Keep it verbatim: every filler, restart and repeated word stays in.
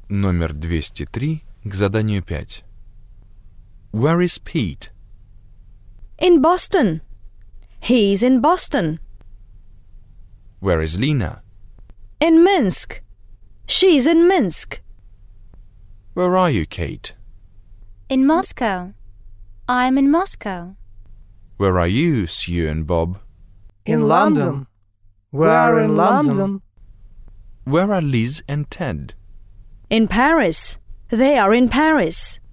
Номер двести три к заданию пять. Where is Pete? In Boston. He's in Boston. Where is Lena? In Minsk. She's in Minsk. Where are you, Kate? In Moscow. I'm in Moscow. Where are you, Sue and Bob? In London. We are in London. Where are Liz and Ted? In Paris. They are in Paris.